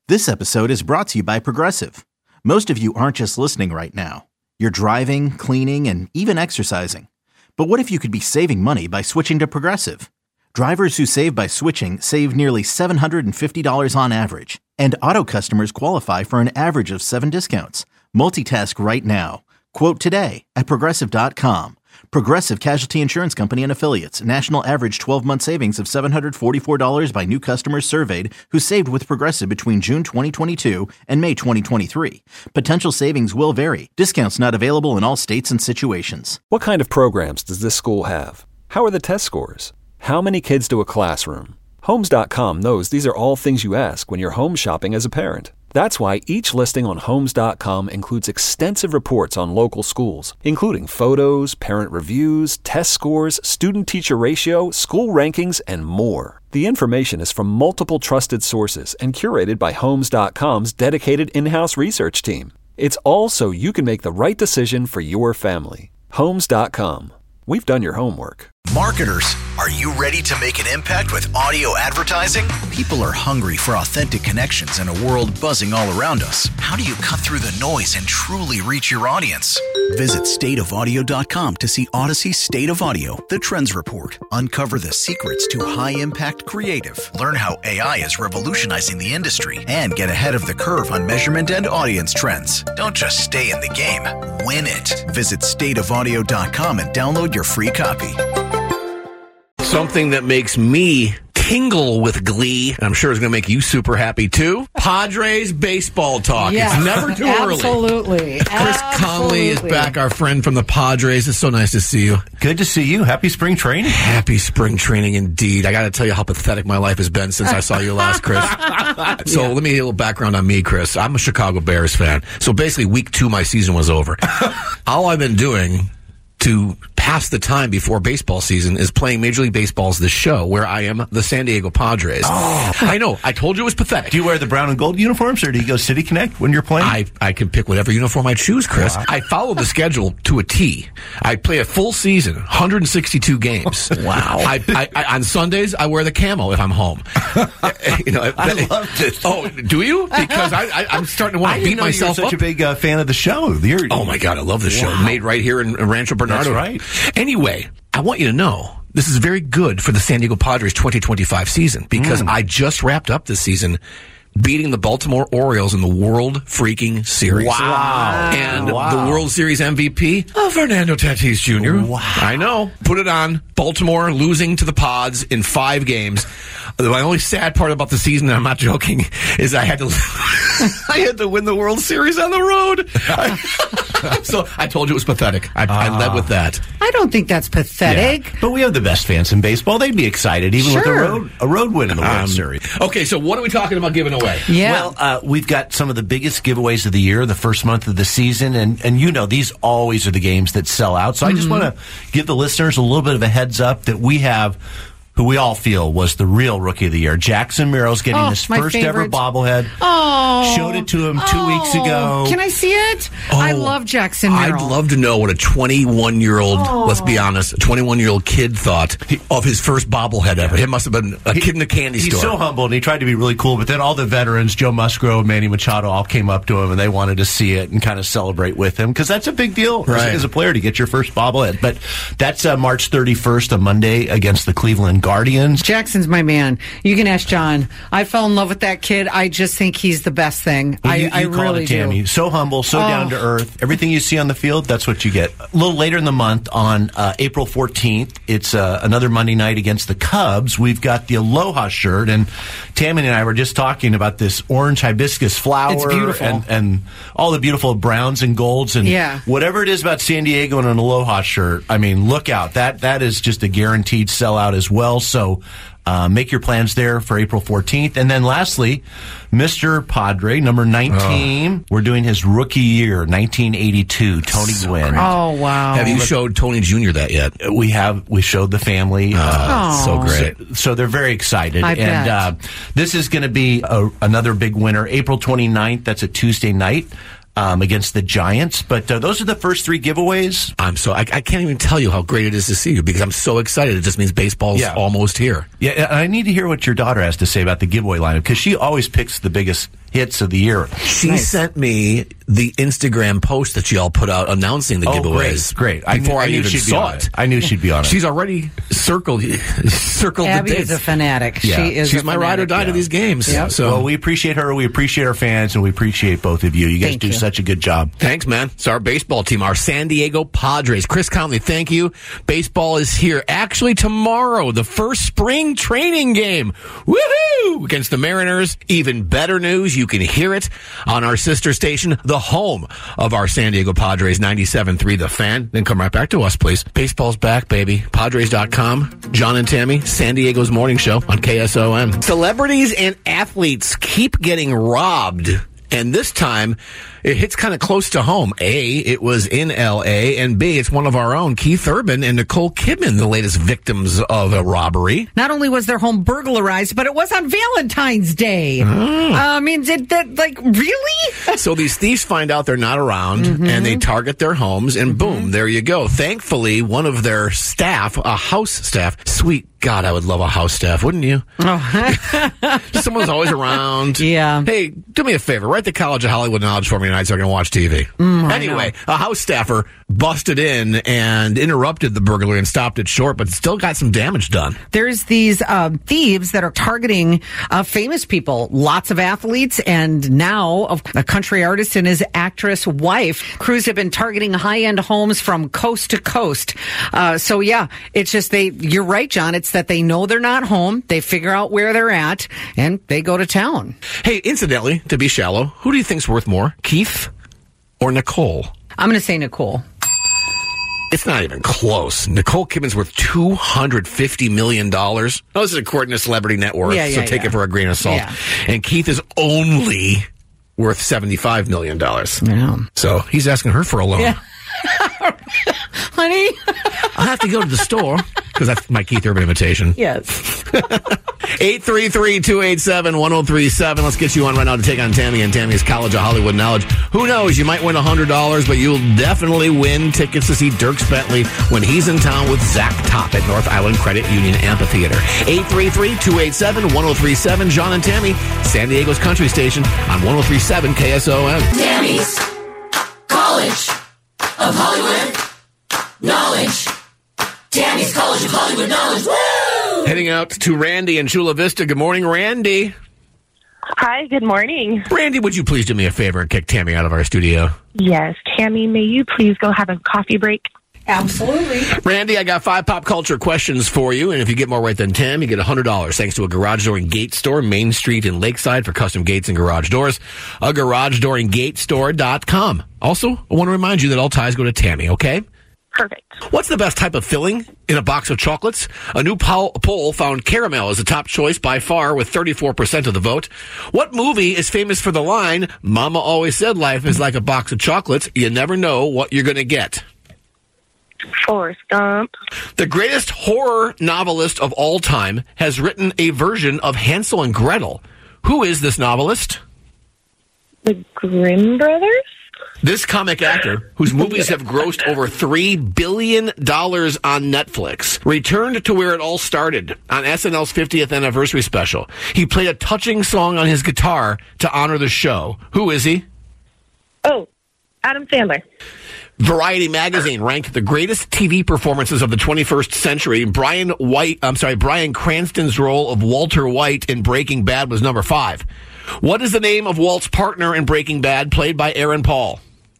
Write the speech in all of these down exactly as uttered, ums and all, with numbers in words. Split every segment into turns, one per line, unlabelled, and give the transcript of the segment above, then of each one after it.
This episode is brought to you by Progressive. Most of you aren't just listening right now. You're driving, cleaning, and even exercising. But what if you could be saving money by switching to Progressive? Drivers who save by switching save nearly seven hundred fifty dollars on average. And auto customers qualify for an average of seven discounts. Multitask right now. Quote today at Progressive dot com. Progressive Casualty Insurance Company and Affiliates. National average twelve-month savings of seven hundred forty-four dollars by new customers surveyed who saved with Progressive between June twenty twenty-two and May twenty twenty-three. Potential savings will vary. Discounts not available in all states and situations.
What kind of programs does this school have? How are the test scores? How many kids do a classroom? Homes dot com knows these are all things you ask when you're home shopping as a parent. That's why each listing on Homes dot com includes extensive reports on local schools, including photos, parent reviews, test scores, student-teacher ratio, school rankings, and more. The information is from multiple trusted sources and curated by Homes dot com's dedicated in-house research team. It's all so you can make the right decision for your family. Homes dot com. We've done your homework.
Marketers, are you ready to make an impact with audio advertising? People are hungry for authentic connections in a world buzzing all around us. How do you cut through the noise and truly reach your audience? Visit state of audio dot com to see Odyssey State of Audio, the Trends Report. Uncover the secrets to high-impact creative. Learn how A I is revolutionizing the industry and get ahead of the curve on measurement and audience trends. Don't just stay in the game, win it. Visit state of audio dot com and download your free copy.
Something that makes me tingle with glee, and I'm sure it's going to make you super happy too. Padres baseball talk.
Yes,
it's never too
absolutely.
early. Chris
Absolutely.
Conley is back, our friend from the Padres. It's so nice to see you.
Good to see you. Happy spring training.
Happy spring training indeed. I got to tell you how pathetic my life has been since I saw you last, Chris. So yeah. Let me get a little background on me, Chris. I'm a Chicago Bears fan. So basically week two, my season was over. All I've been doing to pass the time before baseball season is playing Major League Baseball's The Show, where I am the San Diego Padres.
Oh.
I know. I told you it was pathetic.
Do you wear the brown and gold uniforms, or do you go City Connect when you're playing?
I, I can pick whatever uniform I choose, Chris. Wow. I follow the schedule to a T. I play a full season, one hundred sixty-two games.
Wow.
I, I, I, on Sundays, I wear the camo if I'm home. you know,
I love this.
Oh, do you? Because I, I, I'm starting to want to beat myself
you're such
up.
a big uh, fan of the show. You're,
oh, my God. I love the
wow.
show. Made right here in Rancho Bernardo.
That's right.
Anyway, I want you to know this is very good for the San Diego Padres twenty twenty-five season because mm. I just wrapped up this season beating the Baltimore Orioles in the World Freaking Series.
Wow.
And
wow.
the World Series M V P, oh, Fernando Tatis Junior Wow. I know. Put it on. Baltimore losing to the Pods in five games. My only sad part about the season, and I'm not joking, is I had to I had to win the World Series on the road. So I told you it was pathetic. I, uh, I led with that.
I don't think that's pathetic.
Yeah. But we have the best fans in baseball. They'd be excited even
sure.
with a road a road win in the World
um,
Series.
Okay, so what are we talking about giving away?
Yeah.
Well, uh, we've got some of the biggest giveaways of the year, the first month of the season, and, and you know these always are the games that sell out. So mm-hmm. I just want to give the listeners a little bit of a heads up that we have who we all feel was the real Rookie of the Year. Jackson Merrill's getting
oh,
his first
favorite.
ever bobblehead.
Oh,
Showed it to him two
oh.
weeks ago.
Can I see it?
Oh,
I love Jackson Merrill.
I'd love to know what a twenty-one-year-old,
oh.
let's be honest, a twenty-one-year-old kid thought of his first bobblehead ever. It must have been a he, kid in a candy
he's
store.
He's so humble, and he tried to be really cool, but then all the veterans, Joe Musgrove, Manny Machado, all came up to him, and they wanted to see it and kind of celebrate with him, because that's a big deal
right.
as, as a player to get your first bobblehead. But that's uh, March thirty-first, a Monday, against the Cleveland Guardians.
Jackson Jackson's my man. You can ask John. I fell in love with that kid. I just think he's the best thing.
Well,
I,
you, you
I
call
really
it, Tammy.
do.
So humble, so
oh.
down to earth. Everything you see on the field, that's what you get. A little later in the month, on uh, April fourteenth, it's uh, another Monday night against the Cubs. We've got the Aloha shirt, and Tammy and I were just talking about this orange hibiscus flower.
It's beautiful.
And, and all the beautiful browns and golds. And
yeah.
whatever it is about San Diego and an Aloha shirt, I mean, look out. That That is just a guaranteed sellout as well. So Uh, make your plans there for April fourteenth. And then lastly, Mister Padre, number nineteen. Oh. We're doing his rookie year, nineteen eighty-two, Tony
so
Gwynn.
Great.
Oh, wow.
Have you showed Tony Junior that yet?
We have. We showed the family.
Oh,
uh,
so great.
So, so they're very excited.
I
and
bet.
Uh, this is going to be a, another big winner. April twenty-ninth, that's a Tuesday night. Um, against the Giants. But uh, those are the first three giveaways.
I'm so I, I can't even tell you how great it is to see you because I'm so excited. It just means baseball's
yeah.
almost here.
Yeah, I need to hear what your daughter has to say about the giveaway lineup because she always picks the biggest hits of the year.
She
Nice.
sent me the Instagram post that y'all put out announcing the
Oh,
giveaways.
great, great.
Before
I
I,
knew, I knew
even
she'd be
saw
on
it.
it. I knew she'd be on it.
She's already circled circled
Abby
the
is
dates.
a fanatic.
Yeah.
She is.
She's
a
my ride or
fanatic.
die to these games.
Yep.
So
well, we appreciate her. We appreciate our fans, and we appreciate both of you. You guys
Thank
do
you.
such a good job.
Thanks, man. It's our baseball team, our San Diego Padres. Chris Conley, thank you. Baseball is here. Actually, tomorrow, the first spring training game. Woohoo! Against the Mariners. Even better news, you can hear it on our sister station, the home of our San Diego Padres, ninety-seven point three The Fan. Then come right back to us, please. Baseball's back, baby. Padres dot com. John and Tammy, San Diego's morning show on K S O M. Celebrities and athletes keep getting robbed. And this time, it hits kind of close to home. A, it was in L A, and B, it's one of our own, Keith Urban and Nicole Kidman, the latest victims of a robbery.
Not only was their home burglarized, but it was on Valentine's Day.
Oh.
I mean, did that, like, really?
So these thieves find out they're not around,
Mm-hmm.
and they target their homes, and boom, there you go. Thankfully, one of their staff, a house staff, sweet God, I would love a house staff, wouldn't you?
Oh.
Someone's always around.
Yeah.
Hey, do me a favor. Write the College of Hollywood Knowledge for me tonight so I can watch T V.
Mm,
anyway, a house staffer busted in and interrupted the burglary and stopped it short, but still got some damage done.
There's these uh, thieves that are targeting uh, famous people, lots of athletes, and now a country artist and his actress wife. Crews have been targeting high-end homes from coast to coast. Uh, so yeah, it's just they. You're right, John. It's that they know they're not home. They figure out where they're at, and they go to town.
Hey, incidentally, to be shallow, who do you think's worth more, Keith or Nicole?
I'm going to say Nicole.
It's not even close. Nicole Kidman's worth two hundred fifty million dollars. Oh, this is according to Celebrity Net Worth,
Yeah,
so
yeah,
take
yeah.
it for a grain of salt.
Yeah.
And Keith is only worth seventy-five million dollars.
Yeah.
So he's asking her for a loan.
Yeah. Honey?
I'll have to go to the store because that's my Keith Urban invitation.
Yes.
eight three three, two eight seven, one oh three seven. Let's get you on right now to take on Tammy and Tammy's College of Hollywood Knowledge. Who knows? You might win one hundred dollars, but you'll definitely win tickets to see Dierks Bentley when he's in town with Zach Top at North Island Credit Union Amphitheater. eight three three, two eight seven, one oh three seven. John and Tammy, San Diego's country station on one oh three seven K S O M.
Tammy's College of Hollywood Knowledge. Tammy's College of Hollywood Knowledge. Woo!
Heading out to Randy in Chula Vista. Good morning, Randy.
Hi, good morning.
Randy, would you please do me a favor and kick Tammy out of our studio?
Yes, Tammy, may you please go have a coffee break?
Absolutely.
Randy, I got five pop culture questions for you, and if you get more right than Tam, you get one hundred dollars thanks to a garage door and gate store, Main Street in Lakeside for custom gates and garage doors, a garage door and gate store dot com. Also, I want to remind you that all ties go to Tammy, okay?
Perfect.
What's the best type of filling in a box of chocolates? A new poll poll found caramel as the top choice by far with thirty-four percent of the vote. What movie is famous for the line, Mama always said life is like a box of chocolates, you never know what you're going to get?
Forrest Gump.
The greatest horror novelist of all time has written a version of Hansel and Gretel. Who is this novelist?
The Grimm Brothers?
This comic actor, whose movies have grossed over three billion dollars on Netflix, returned to where it all started on S N L's fiftieth anniversary special. He played a touching song on his guitar to honor the show. Who is he?
Oh, Adam Sandler.
Variety magazine ranked the greatest T V performances of the twenty-first century. Brian White, I'm sorry, Bryan Cranston's role of Walter White in Breaking Bad was number five. What is the name of Walt's partner in Breaking Bad, played by Aaron Paul?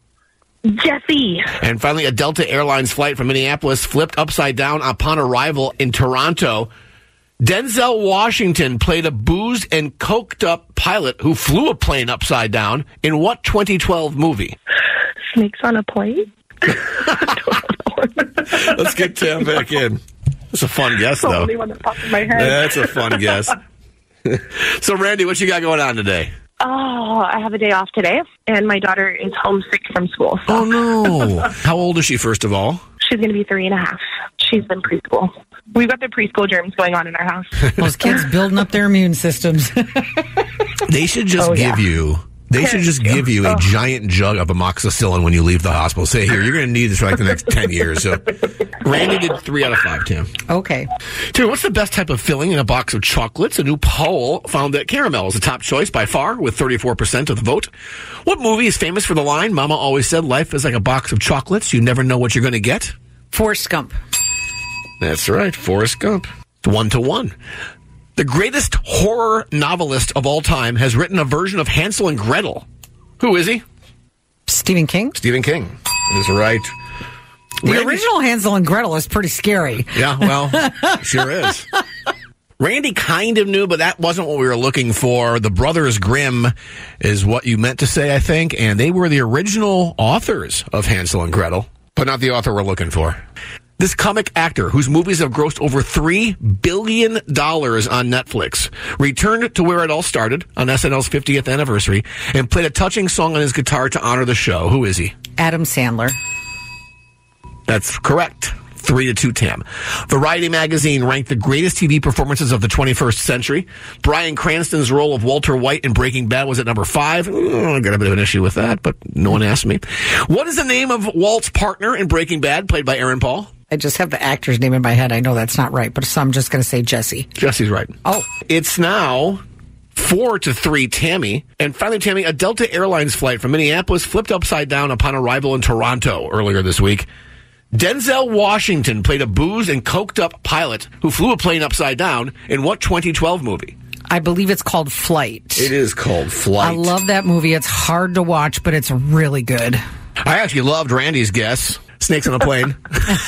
Jesse.
And finally, a Delta Airlines flight from Minneapolis flipped upside down upon arrival in Toronto. Denzel Washington played a boozed and coked up pilot who flew a plane upside down in what twenty twelve movie?
Snakes on a plane?
Let's get Tam back in. That's a fun guess,
That's the
though.
only one that popped in my head.
That's a fun guess. So, Randy, what you got going on today?
Oh, I have a day off today, and my daughter is homesick from school. So
Oh, no. How old is she, first of all?
she's going to be three and a half. She's in preschool. We've got the preschool germs going on in our house.
Those kids building up their immune systems.
They should just
Oh,
give
yeah.
you They should just give you a giant jug of amoxicillin when you leave the hospital. Say, here, you're going to need this for like the next ten years. So, Randy did three out of five, Tim.
Okay.
Tim, what's the best type of filling in a box of chocolates? A new poll found that caramel is the top choice by far, with thirty-four percent of the vote. What movie is famous for the line, Mama always said life is like a box of chocolates. You never know what you're going to get?
Forrest Gump.
That's right, Forrest Gump. One to one. The greatest horror novelist of all time has written a version of Hansel and Gretel. Who is he?
Stephen King.
Stephen King is right.
The
Randy-
original Hansel and Gretel is pretty scary.
Yeah, well, sure is. Randy kind of knew, but that wasn't what we were looking for. The Brothers Grimm is what you meant to say, I think, and they were the original authors of Hansel and Gretel, but not the author we're looking for. This comic actor, whose movies have grossed over three billion dollars on Netflix, returned to where it all started on S N L's fiftieth anniversary and played a touching song on his guitar to honor the show. Who is he?
Adam Sandler.
That's correct. Three to two, Tam. Variety magazine ranked the greatest T V performances of the twenty-first century. Bryan Cranston's role of Walter White in Breaking Bad was at number five. Oh, I got a bit of an issue with that, but no one asked me. What is the name of Walt's partner in Breaking Bad, played by Aaron Paul?
I just have the actor's name in my head. I know that's not right, but so I'm just going to say Jesse.
Jesse's right.
Oh.
It's now four to three, Tammy. And finally, Tammy, a Delta Airlines flight from Minneapolis flipped upside down upon arrival in Toronto earlier this week. Denzel Washington played a boozed and coked up pilot who flew a plane upside down in what twenty twelve movie?
I believe it's called Flight.
It is called Flight.
I love that movie. It's hard to watch, but it's really good.
I actually loved Randy's guess. Snakes on a Plane.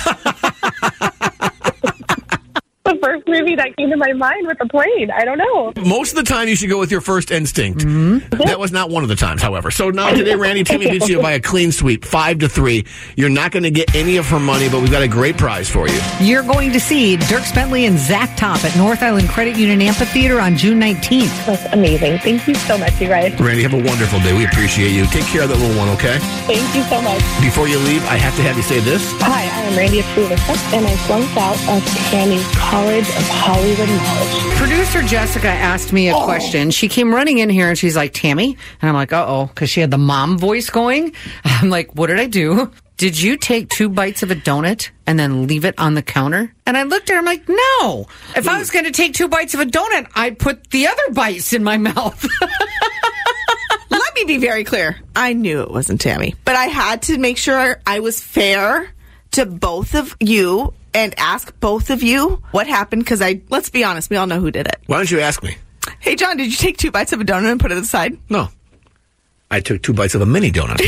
The first movie that came to my mind with a plane. I don't know.
Most of the time, you should go with your first instinct.
Mm-hmm.
That was not one of the times, however. So now today, Randy, Timmy beats you by a clean sweep, five to three. You're not going to get any of her money, but we've got a great prize for you.
You're going to see Dierks Bentley and Zach Top at North Island Credit Union Amphitheater on June nineteenth.
That's amazing. Thank you so much, you guys.
Randy, have a wonderful day. We appreciate you. Take care of that little one, okay?
Thank you so much.
Before you leave, I have to have you say this.
Hi, I am Randy Atruvista, and I flunked out of Tammy's College of Hollywood Knowledge.
Producer Jessica asked me a
Oh.
question. She came running in here and she's like, Tammy? And I'm like, uh-oh, because she had the mom voice going. I'm like, what did I do? Did you take two bites of a donut and then leave it on the counter? And I looked at her, I'm like, no. If I was going to take two bites of a donut, I'd put the other bites in my mouth.
Let me be very clear. I knew it wasn't Tammy, but I had to make sure I was fair to both of you and ask both of you what happened, because I, let's be honest, we all know who did it.
Why don't you ask me?
Hey, John, did you take two bites of a donut and put it aside?
No. I took two bites of a mini donut.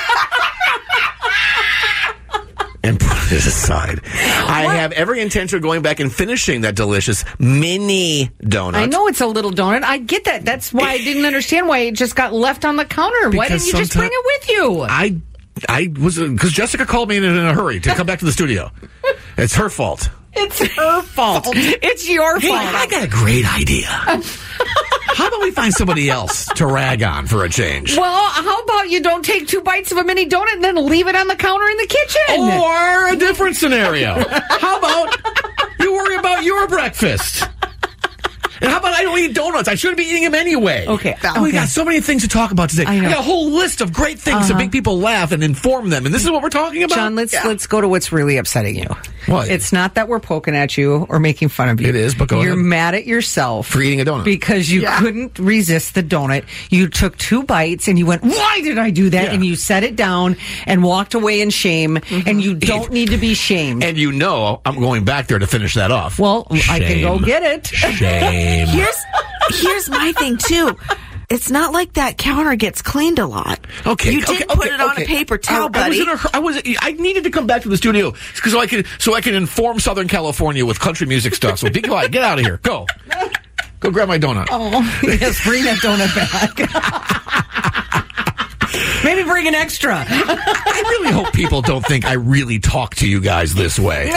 And put it aside. I have every intention of going back and finishing that delicious mini donut.
I know it's a little donut. I get that. That's why I didn't understand why it just got left on the counter. Why
Because
didn't you just bring
sometime-
it with you?
I I was because Jessica called me in, in a hurry to come back to the studio. It's her fault.
It's her fault. It's your
Hey,
fault.
I got a great idea. How about we find somebody else to rag on for a change?
Well, how about you don't take two bites of a mini donut and then leave it on the counter in the kitchen?
Or a different scenario. How about you worry about your breakfast? And how about I don't eat donuts? I shouldn't be eating them anyway.
Okay.
And we
okay.
got so many things to talk about today.
I know.
I got a whole list of great things to
Uh-huh.
make people laugh and inform them. And this is what we're talking about?
John, let's let's go to what's really upsetting you.
What?
It's not that we're poking at you or making fun of you.
It is, but go
You're
ahead.
mad at yourself
For eating a donut.
because you
Yeah.
couldn't resist the donut. You took two bites and you went, "Why did I do that?"
Yeah.
And you set it down and walked away in shame. And you don't need to be shamed.
And you know I'm going back there to finish that off.
Well, I can go
Shame.
get it.
Shame.
Here's, here's my thing, too. It's not like that counter gets cleaned a lot.
Okay,
You
okay,
didn't put
okay,
it on
okay.
a paper towel,
I,
buddy.
I was, in a, hur- I was. I needed to come back to the studio because so I could so I can inform Southern California with country music stuff. So be quiet. Get out of here. Go. Go grab my donut.
Oh, yes, bring that donut back. Maybe bring an extra.
I really hope people don't think I really talk to you guys this way.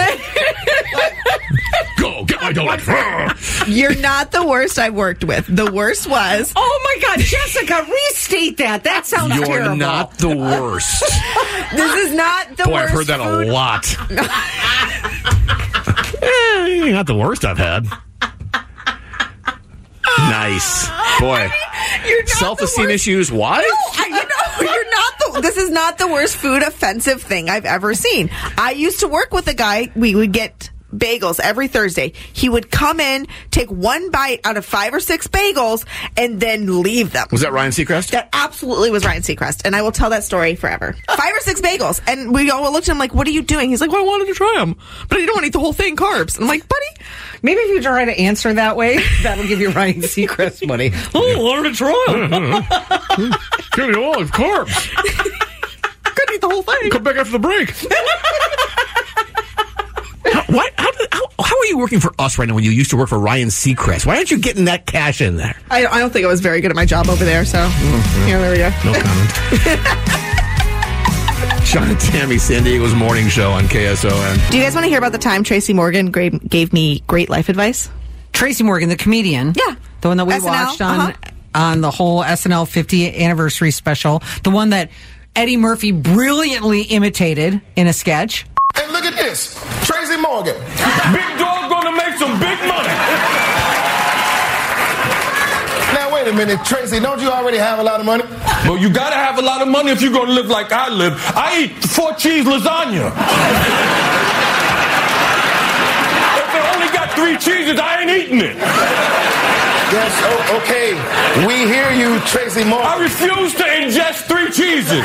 Go get my donut.
You're not the worst I worked with. The worst was...
Oh my God, Jessica, restate that. That sounds
You're
terrible.
not the worst.
This is not the
Boy,
worst
I've heard that
food.
a lot. Eh, you're not the worst I've had. Nice. Boy.
You're not
Self-esteem
the worst-
issues. What?
No, I, you know, you're not the. This is not the worst food offensive thing I've ever seen. I used to work with a guy. We would get bagels every Thursday. He would come in, take one bite out of five or six bagels, and then leave them.
Was that Ryan Seacrest?
That absolutely was Ryan Seacrest, and I will tell that story forever. Five or six bagels, and we all looked at him like, "What are you doing?" He's like, "Well, I wanted to try them, but I don't want to eat the whole thing, carbs." And I'm like, "Buddy,
Maybe if you try to answer that way, that'll give you Ryan Seacrest money. Oh, I wanted to try them.
Give me all carbs.
couldn't eat the whole thing."
Come back after the break. How, why, how, did, how, how are you working for us right now when you used to work for Ryan Seacrest? Why aren't you getting that cash in there?
I, I don't think I was very good at my job over there, so
Mm-hmm.
yeah, there we go.
No comment. John and Tammy, San Diego's morning show on K S O N.
Do you guys want to hear about the time Tracy Morgan gra- gave me great life advice?
Tracy Morgan, the comedian.
Yeah.
The one that we
S N L,
watched on
uh-huh.
on the whole S N L fiftieth anniversary special. The one that Eddie Murphy brilliantly imitated in a sketch.
And look at this, Tracy Morgan. Big dog gonna make some big money. Now wait a minute, Tracy, don't you already have a lot of money?
Well, you gotta have a lot of money if you're gonna live like I live. I eat four cheese lasagna. If they only got three cheeses, I ain't eating it.
Yes, oh, okay. We hear you, Tracy Morgan.
I refuse to ingest three cheeses.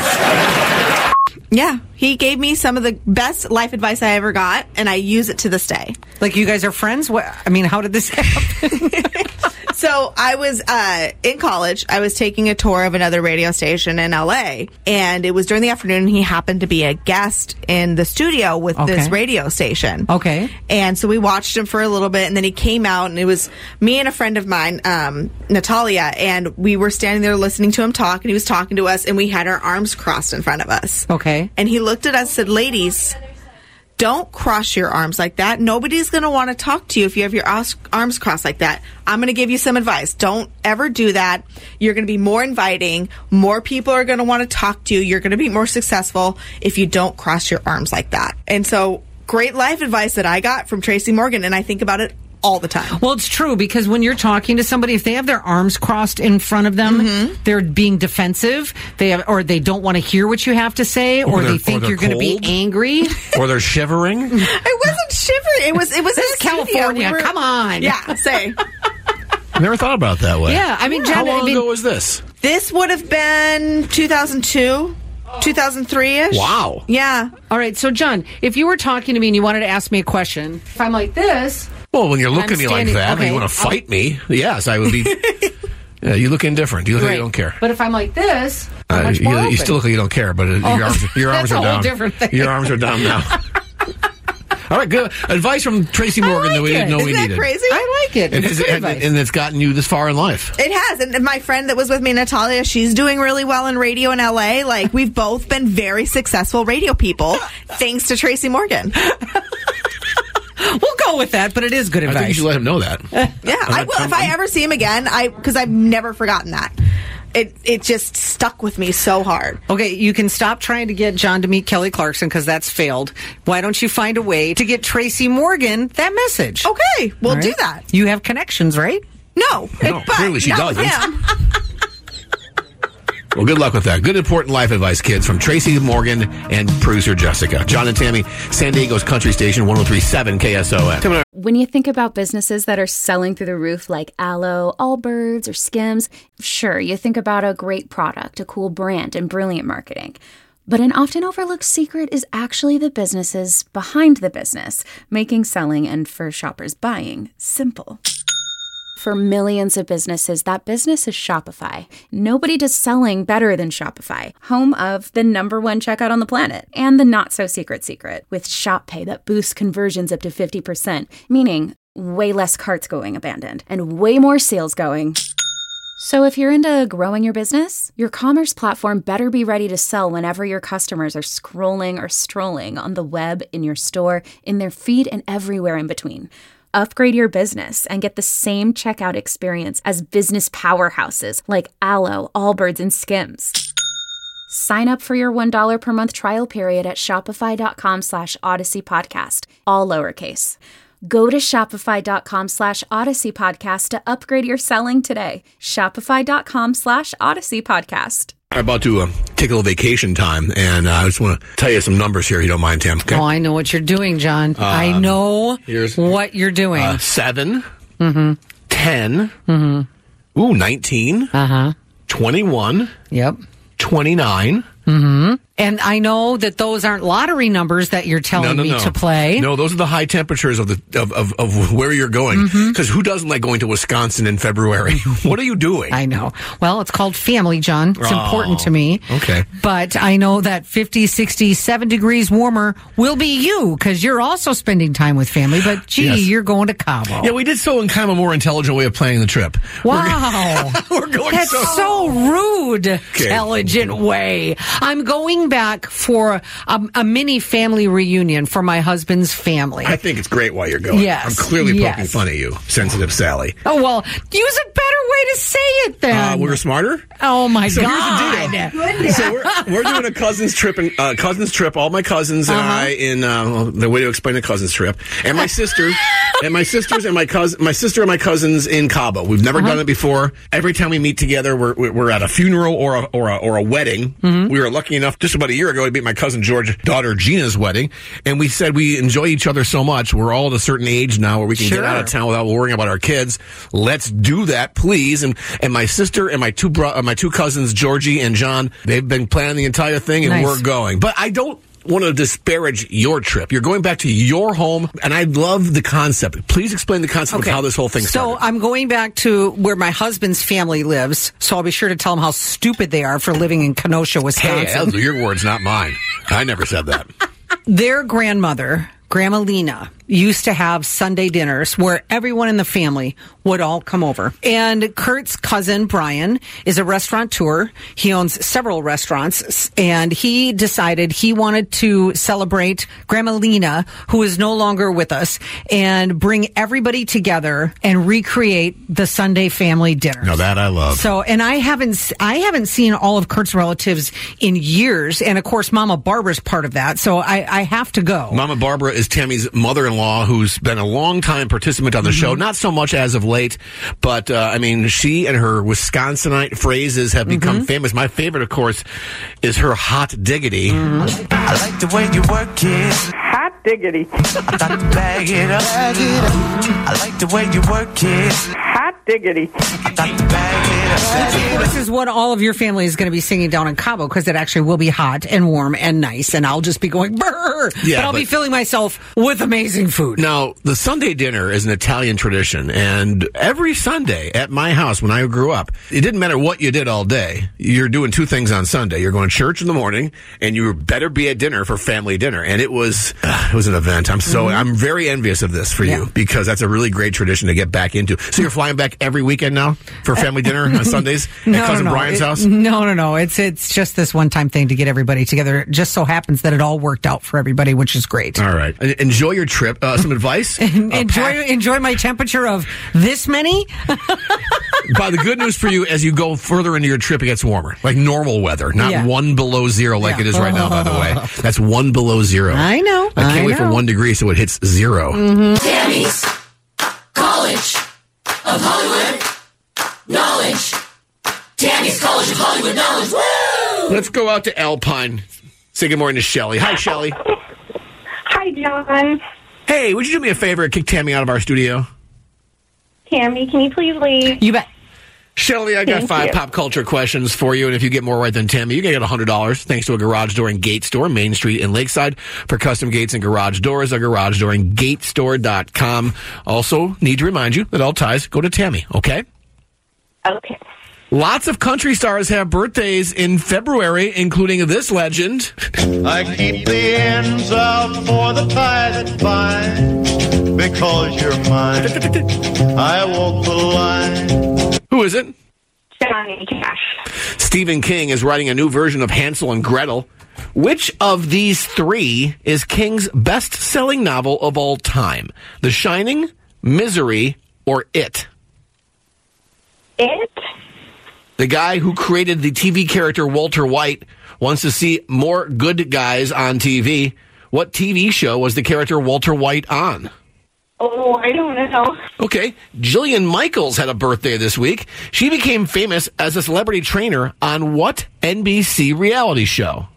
Yeah, he gave me some of the best life advice I ever got, and I use it to this day.
Like, you guys are friends? What? I mean, how did this happen?
So I was uh, in college. I was taking a tour of another radio station in L A, and it was during the afternoon, and he happened to be a guest in the studio with
Okay.
this radio station.
Okay.
And so we watched him for a little bit, and then he came out, and it was me and a friend of mine, um, Natalia, and we were standing there listening to him talk, and he was talking to us, and we had our arms crossed in front of us.
Okay.
And he looked at us and said, "Ladies, don't cross your arms like that. Nobody's going to want to talk to you if you have your os- arms crossed like that. I'm going to give you some advice. Don't ever do that. You're going to be more inviting. More people are going to want to talk to you. You're going to be more successful if you don't cross your arms like that." And so, great life advice that I got from Tracy Morgan, and I think about it all the time.
Well, it's true, because when you're talking to somebody, if they have their arms crossed in front of them,
Mm-hmm.
they're being defensive. They have, or they don't want to hear what you have to say, or,
Or they're-
they think
or they're
you're going to be
cold.
angry.
Or they're shivering.
I wasn't shivering. It was, it was
This
in
is
the studio.
California.
We were-
Come on.
Yeah, say.
I never thought about it that way.
Yeah, I mean,
How
Jen,
long
I mean-
ago was this?
This would have been two thousand two, two thousand three-ish.
Wow.
Yeah.
All right, so John, if you were talking to me and you wanted to ask me a question, if I'm like this,
Well, when you're looking
I'm
at me like
standing-
that and
okay,
you want to fight
I'll-
me, yes, I would be. Yeah, you look indifferent. You look like
Right.
you don't care.
But if I'm like this, I'm
Uh,
much
you,
more
you
open.
still look like you don't care, but uh,
Oh,
your arms, your arms
that's
are
a whole
down.
different thing.
Your arms are down now. All right, good advice from Tracy Morgan
like
that we didn't
it.
know
Isn't
we
that
needed.
crazy?
I like it.
And,
It's
it's-
good
and,
advice.
and it's gotten you this far in life.
It has. And my friend that was with me, Natalia, she's doing really well in radio in L A. Like, we've both been very successful radio people thanks to Tracy Morgan.
We'll go with that, but it is good
I think you
advice.
should let him know that.
Yeah, I will. If I ever see him again, I because I've never forgotten that. It it just stuck with me so hard.
Okay, you can stop trying to get John to meet Kelly Clarkson because that's failed. Why don't you find a way to get Tracy Morgan that message?
Okay, we'll
All
do
right?
that.
You have connections, right?
No,
No,
but
clearly she
not with
doesn't.
him.
Well, good luck with that. Good, important life advice, kids, from Tracy Morgan and producer Jessica. John and Tammy, San Diego's country station, one oh three point seven K S O N. Coming up.
When you think about businesses that are selling through the roof like Aloe, Allbirds, or Skims, sure, you think about a great product, a cool brand, and brilliant marketing. But an often overlooked secret is actually the businesses behind the business, making selling and for shoppers buying simple. For millions of businesses, that business is Shopify. Nobody does selling better than Shopify, home of the number one checkout on the planet and the not-so-secret secret with Shop Pay that boosts conversions up to fifty percent, meaning way less carts going abandoned and way more sales going. So if you're into growing your business, your commerce platform better be ready to sell whenever your customers are scrolling or strolling on the web, in your store, in their feed, and everywhere in between. Upgrade your business and get the same checkout experience as business powerhouses like Aloe, Allbirds, and Skims. Sign up for your one dollar per month trial period at shopify.com slash Odyssey Podcast, all lowercase. Go to shopify.com slash Odyssey Podcast to upgrade your selling today. Shopify.com slash Odyssey Podcast.
I'm about to uh, take a little vacation time, and uh, I just want to tell you some numbers here, if you don't mind, Tim. Okay?
Oh, I know what you're doing, John.
Um,
I know
here's,
what you're doing.
Uh, seven,
mm-hmm.
ten,
mm-hmm.
ooh, nineteen,
uh-huh.
twenty-one,
yep.
twenty-nine.
Mm-hmm. And I know that those aren't lottery numbers that you're telling
no, no,
me
no.
to play.
No, those are the high temperatures of the of, of, of where you're going. Because mm-hmm. who doesn't like going to Wisconsin in February? What are you doing?
I know. Well, it's called family, John. It's
oh,
important to me.
Okay.
But I know that fifty, sixty, seven degrees warmer will be you because you're also spending time with family. But, gee, yes. you're going to Cabo.
Yeah, we did so in kind of a more intelligent way of planning the trip.
Wow.
We're, we're going
That's
so,
so rude.
Okay.
Intelligent way. I'm going back for a, a mini family reunion for my husband's family.
I think it's great while you're going.
Yes.
I'm clearly poking
yes.
fun at you, sensitive Sally.
Oh, well, use a better way to say it then.
Uh, we were smarter?
Oh, my
so
God.
Here's the deal. So we're, we're doing a cousin's trip, and uh, cousin's trip, all my cousins and
uh-huh.
I, in uh, the way to explain a cousin's trip, and my sister, and my sisters and my cousin, my sister and my cousins in Cabo. We've never uh-huh. done it before. Every time we meet together, we're we're at a funeral or a or a, or a wedding. Mm-hmm. We were lucky enough just about a year ago to be at my cousin George's daughter Gina's wedding, and we said we enjoy each other so much. We're all at a certain age now where we can
sure.
get out of town without worrying about our kids. Let's do that, please. And and my sister and my two bro- uh, my two cousins Georgie and John, they've been planning the entire thing, and
nice.
we're going. But I don't want to disparage your trip. You're going back to your home, and I love the concept. Please explain the concept
okay.
of how this whole thing started.
So I'm going back to where my husband's family lives, so I'll be sure to tell them how stupid they are for living in Kenosha, Wisconsin.
Hey, those are your words, not mine. I never said that.
Their grandmother, Grandma Lena, used to have Sunday dinners where everyone in the family would all come over. And Kurt's cousin, Brian, is a restaurateur. He owns several restaurants, and he decided he wanted to celebrate Grandma Lena, who is no longer with us, and bring everybody together and recreate the Sunday family dinner.
Now that I love.
So, and I haven't, I haven't seen all of Kurt's relatives in years, and of course, Mama Barbara's part of that, so I, I have to go.
Mama Barbara is Tammy's mother-in-law, who's been a long-time participant on the mm-hmm. show, not so much as of late, but, uh, I mean, she and her Wisconsinite phrases have become mm-hmm. famous. My favorite, of course, is her hot diggity.
Mm-hmm. I like the way you work it. Hot diggity. I got to bag it up. Bag it up. I like the way you work it. Hot diggity. I got to bag it up.
Which, of course, is what all of your family is going to be singing down in Cabo, because it actually will be hot and warm and nice, and I'll just be going, brr,
yeah,
but I'll
but,
be filling myself with amazing food.
Now, the Sunday dinner is an Italian tradition, and every Sunday at my house when I grew up, it didn't matter what you did all day. You're doing two things on Sunday. You're going to church in the morning, and you better be at dinner for family dinner. And it was uh, it was an event. I'm so mm-hmm. I'm very envious of this for
yeah.
you, because that's a really great tradition to get back into. So you're flying back every weekend now for family dinner on Sundays
no,
at Cousin
no, no.
Brian's
it,
house?
No, no, no. It's it's just this one time thing to get everybody together. It just so happens that it all worked out for everybody, which is great.
All right. Enjoy your trip. Uh, some advice?
enjoy
pack-
enjoy my temperature of this many.
By the good news for you, as you go further into your trip, it gets warmer, like normal weather, not
yeah.
one below zero like
yeah.
it is right now. By the way, that's one below zero.
I know.
I can't
I
wait
know.
for one degree so it hits zero.
Mm-hmm.
Tammy's College of Hollywood Knowledge. Tammy's College of Hollywood Knowledge. Woo!
Let's go out to Alpine. Say good morning to Shelly. Hi, Shelly.
Hi, John.
Hey, would you do me a favor and kick Tammy out of our studio?
Tammy, can you please leave?
You bet.
Shelly, I got
Thank
five
you.
pop culture questions for you, and if you get more right than Tammy, you can get one hundred dollars thanks to a garage door and gate store, Main Street in Lakeside. For custom gates and garage doors, a garage door and gate store dot com. Also, need to remind you that all ties go to Tammy, okay?
Okay.
Lots of country stars have birthdays in February, including this legend.
I keep the ends out for the tie that binds, because you're mine. I walk the line.
Who is it?
Johnny Cash.
Stephen King is writing a new version of Hansel and Gretel. Which of these three is King's best-selling novel of all time? The Shining, Misery, or It?
It?
The guy who created the T V character Walter White wants to see more good guys on T V. What T V show was the character Walter White on?
Oh, I don't know.
Okay. Jillian Michaels had a birthday this week. She became famous as a celebrity trainer on what N B C reality show?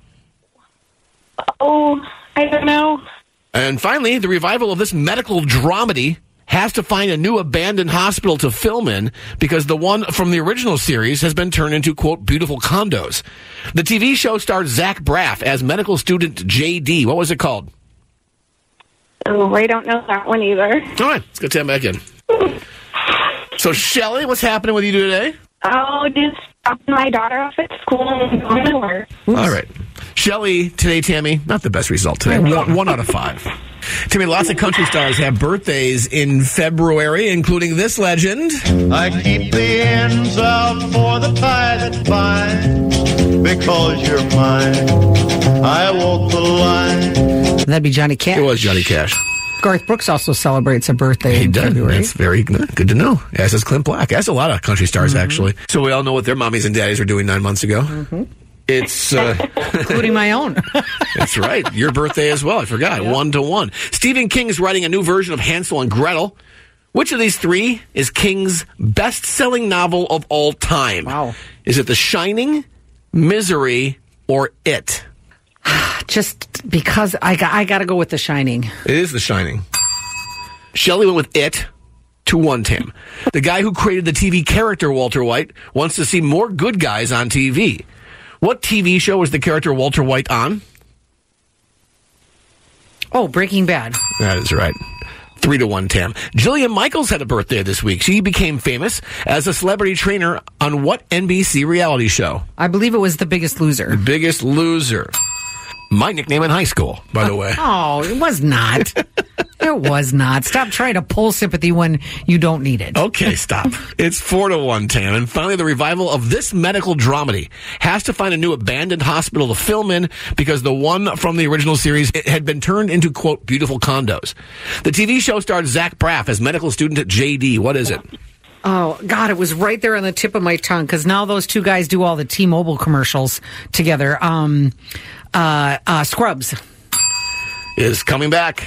Oh, I don't know.
And finally, the revival of this medical dramedy has to find a new abandoned hospital to film in because the one from the original series has been turned into, quote, beautiful condos. The T V show stars Zach Braff as medical student J D. What was it called?
Oh, I don't know that one either.
All right, let's get Tam back in. So, Shelly, what's happening with you today?
Oh, just dropping my daughter off at school and going to work.
All right. Shelly, today, Tammy, not the best result today. One, one out of five. Tammy, lots of country stars have birthdays in February, including this legend.
I keep the ends out for the tie that binds, because you're mine. I walk the line.
That'd be Johnny Cash.
It was Johnny Cash.
Garth Brooks also celebrates a birthday
He
in
does.
February.
That's very good, good to know. As does Clint Black. As a lot of country stars, mm-hmm. actually. So we all know what their mommies and daddies were doing nine months ago.
Mm-hmm.
It's uh,
including my own.
That's right. Your birthday as well. I forgot. Yep. One to one. Stephen King is writing a new version of Hansel and Gretel. Which of these three is King's best-selling novel of all time?
Wow.
Is it The Shining, Misery, or It?
Just because I got, I got to go with The Shining.
It is The Shining. Shelley went with It. two one, Tam. The guy who created the T V character Walter White wants to see more good guys on T V. What T V show is the character Walter White on?
Oh, Breaking Bad.
That is right. Three to one, Tam. Jillian Michaels had a birthday this week. She became famous as a celebrity trainer on what N B C reality show?
I believe it was The Biggest Loser.
The Biggest Loser. My nickname in high school, by the way.
Oh, it was not. It was not. Stop trying to pull sympathy when you don't need it.
Okay, stop. It's four to one, Tam. And finally, the revival of this medical dramedy has to find a new abandoned hospital to film in because the one from the original series it had been turned into, quote, beautiful condos. The T V show starred Zach Braff as medical student at J D. What is it?
Oh, God, it was right there on the tip of my tongue because now those two guys do all the T-Mobile commercials together. Um, uh, uh, Scrubs.
Is coming back.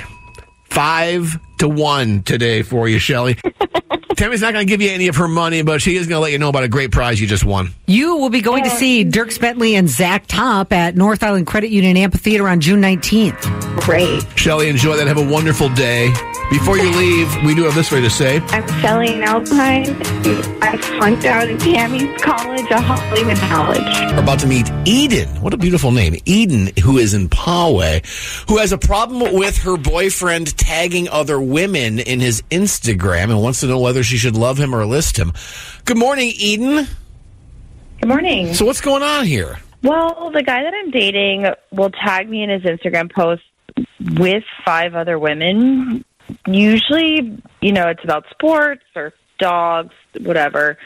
Five to one today for you, Shelley. Tammy's not going to give you any of her money, but she is going to let you know about a great prize you just won.
You will be going to see Dierks Bentley and Zach Top at North Island Credit Union Amphitheater on June nineteenth.
Great.
Shelley, enjoy that. Have a wonderful day. Before you leave, we do have this way to say.
I'm Shelley Alpine. I flunked out of Tammy's College of Hollywood Knowledge.
We're about to meet Eden. What a beautiful name. Eden, who is in Poway, who has a problem with her boyfriend tagging other women in his Instagram and wants to know whether she should love him or list him. Good morning, Eden.
Good morning.
So what's going on here?
Well, the guy that I'm dating will tag me in his Instagram post with five other women. Usually, you know, it's about sports or dogs, whatever.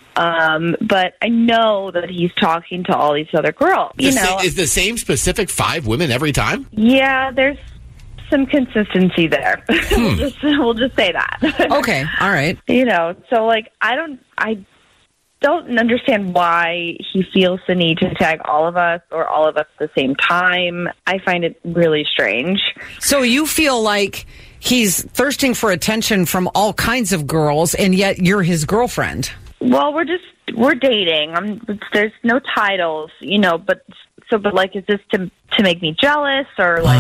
Um, but I know that he's talking to all these other girls. You
The
know,
sa- is the same specific five women every time?
yeah, there's some consistency there. we'll just we'll just say that.
Okay, all right.
You know, so like I don't I don't understand why he feels the need to tag all of us or all of us at the same time. I find it really strange.
So you feel like he's thirsting for attention from all kinds of girls, and yet you're his girlfriend.
Well, we're just we're dating. I'm, there's no titles, you know. But so, but like, is this to to make me jealous, or like,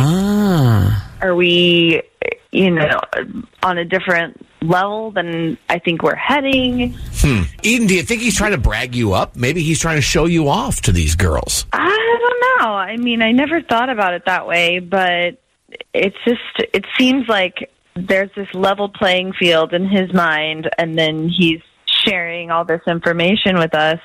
ah.
are we, you know, on a different level than I think we're heading?
Hmm. Eden, do you think he's trying to brag you up? Maybe he's trying to show you off to these girls.
I don't know. I mean, I never thought about it that way, but it's just it seems like there's this level playing field in his mind, and then he's sharing all this information with us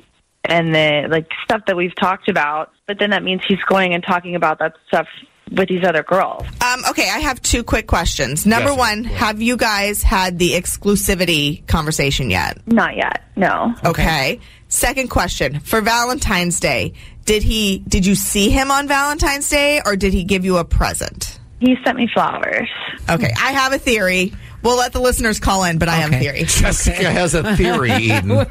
and the like stuff that we've talked about, but then that means he's going and talking about that stuff with these other girls.
Um, okay, I have two quick questions. Number
Yes.
one, have you guys had the exclusivity conversation yet?
Not yet, no.
Okay. Second question, for Valentine's Day, did he did you see him on Valentine's Day, or did he give you a present?
He sent me flowers.
Okay, I have a theory. We'll let the listeners call in, but I have a theory.
Jessica okay. has a theory, Eden.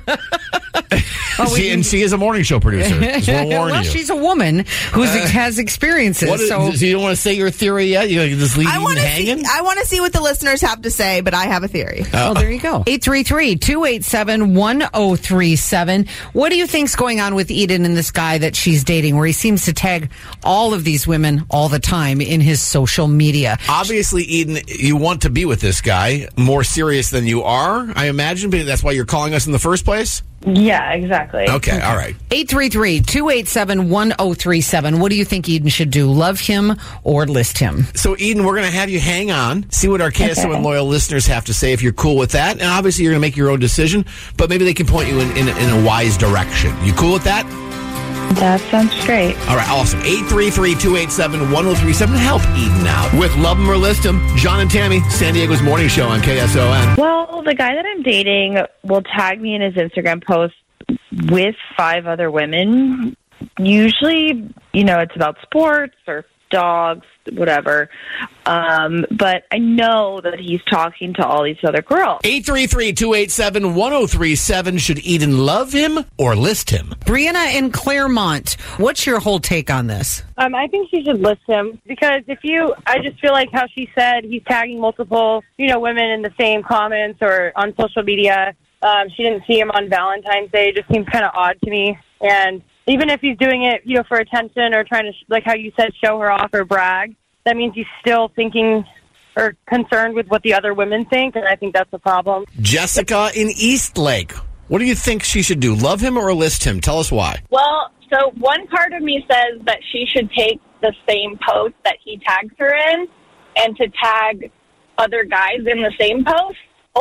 oh, she, and she is a morning show producer. Just want to warn
well,
you.
she's a woman who uh, has experiences.
What is,
so.
so you don't want to say your theory yet? You just leave
I
Eden hanging?
See, I want to see what the listeners have to say, but I have a theory.
Uh, oh, there you go. eight three three, two eight seven, one oh three seven. What do you think's going on with Eden and this guy that she's dating, where he seems to tag all of these women all the time in his social media?
Obviously, Eden, you want to be with this guy, more serious than you are, I imagine, but that's why you're calling us in the first place?
Yeah, exactly.
Okay, okay. All right.
eight three three, two eight seven, one oh three seven. What do you think Eden should do? Love him or list him?
So, Eden, we're going to have you hang on, see what our K S O N
okay.
loyal listeners have to say if you're cool with that. And obviously, you're going to make your own decision, but maybe they can point you in, in, in a wise direction. You cool with that?
That sounds great.
All right, awesome. eight three three, two eight seven, one oh three seven. Help Eden out with Love 'Em or List 'Em. John and Tammy, San Diego's morning show on K S O N.
Well, the guy that I'm dating will tag me in his Instagram post with five other women. Usually, you know, it's about sports or dogs, whatever. Um, but I know that he's talking to all these other girls.
eight three three, two eight seven, one oh three seven. Should Eden love him or list him?
Brianna in Claremont, what's your whole take on this?
Um, I think she should list him because if you, I just feel like how she said he's tagging multiple, you know, women in the same comments or on social media. Um, she didn't see him on Valentine's Day. It just seems kind of odd to me. And even if he's doing it, you know, for attention or trying to, like how you said, show her off or brag, that means he's still thinking or concerned with what the other women think, and I think that's a problem.
Jessica in Eastlake, what do you think she should do? Love him or list him? Tell us why.
Well, so one part of me says that she should take the same post that he tags her in and to tag other guys in the same post,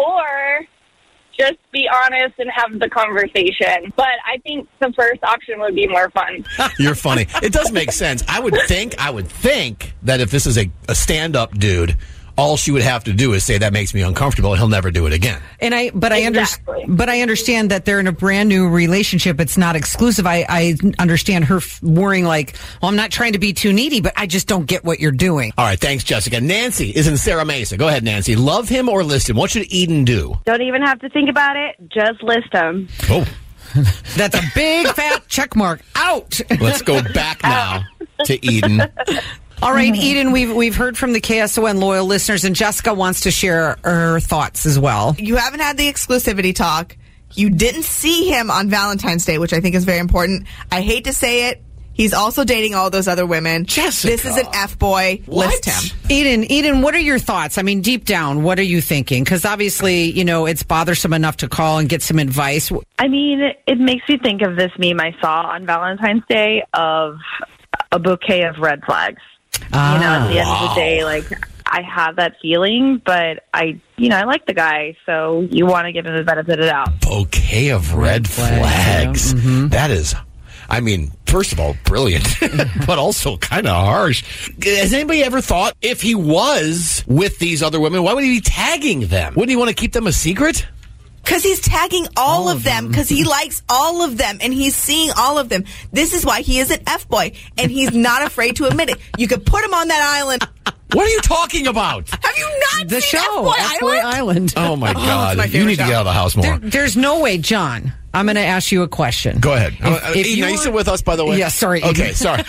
or just be honest and have the conversation. But I think the first option would be more fun.
You're funny. It does make sense. I would think, I would think that if this is a, a stand-up dude, all she would have to do is say that makes me uncomfortable, and he'll never do it again.
And I, but I
exactly.
understand, but I understand that they're in a brand new relationship. It's not exclusive. I, I understand her f- worrying like, well, I'm not trying to be too needy, but I just don't get what you're doing.
All right, thanks, Jessica. Nancy is in Sarah Mesa. Go ahead, Nancy. Love him or list him? What should Eden do?
Don't even have to think about it. Just list him.
Oh.
That's a big fat check mark. Out.
Let's go back now to Eden.
All right, Eden, we've we've heard from the K S O N loyal listeners, and Jessica wants to share her thoughts as well.
You haven't had the exclusivity talk. You didn't see him on Valentine's Day, which I think is very important. I hate to say it. He's also dating all those other women.
Jessica.
This is an F-boy.
What?
List him.
Eden, Eden, what are your thoughts? I mean, deep down, what are you thinking? Because obviously, you know, it's bothersome enough to call and get some advice.
I mean, it makes me think of this meme I saw on Valentine's Day of a bouquet of red flags.
Ah,
you know, at the
wow.
end of the day, like, I have that feeling, but I, you know, I like the guy, so you want to give him the benefit of the doubt.
Bouquet of red, red flags. flags.
Yeah. Mm-hmm.
That is, I mean, first of all, brilliant, but also kind of harsh. Has anybody ever thought if he was with these other women, why would he be tagging them? Wouldn't he want to keep them a secret?
Because he's tagging all, all of them, because he likes all of them, and he's seeing all of them. This is why he is an F-boy, and he's not afraid to admit it. You could put him on that island.
What are you talking about?
Have you not
the
seen
show,
F-boy
F-boy
Island?
Island?
Oh, my God.
my
You need to
show.
get out of the house more.
There, there's no way, John. I'm going to ask you a question.
Go ahead.
If,
uh,
if
Eden,
you
are you
were,
still with us, by the way?
Yeah, sorry.
Okay,
Eden.
sorry.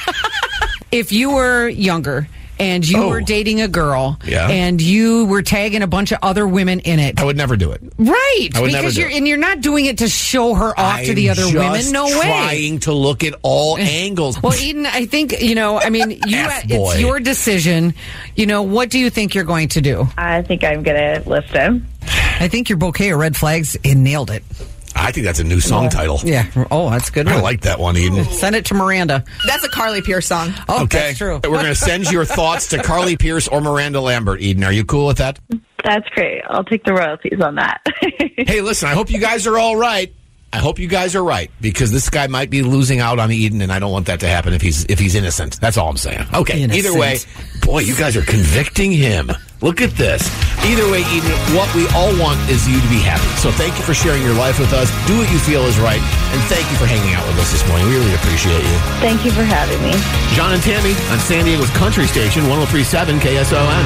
If you were younger and you
Oh.
were dating a girl
Yeah.
and you were tagging a bunch of other women in it.
I would never do it.
Right.
I would never
because
do
you're
it.
and you're not doing it to show her off
I'm
to the other
just
women. No way.
trying to look at all angles.
Well, Eden, I think, you know, I mean, you
F-boy.
it's your decision. You know, what do you think you're going to do?
I think I'm going to list him.
I think your bouquet of red flags, it nailed it.
I think that's a new song
yeah.
title.
Yeah. Oh, that's a good
I
one.
like that one, Eden.
Send it to Miranda.
That's a Carly Pierce song.
Oh,
okay.
that's true.
We're going to send your thoughts to Carly Pierce or Miranda Lambert, Eden. Are you cool with that?
That's great. I'll take the royalties on that.
Hey, listen, I hope you guys are all right. I hope you guys are right, because this guy might be losing out on Eden, and I don't want that to happen if he's if he's innocent. That's all I'm saying. Okay,
Innocent.
Either way, boy, you guys are convicting him. Look at this. Either way, Eden, what we all want is you to be happy. So thank you for sharing your life with us. Do what you feel is right, and thank you for hanging out with us this morning. We really appreciate you.
Thank you for having me.
John and Tammy on San Diego's Country Station, one oh three point seven K S O N.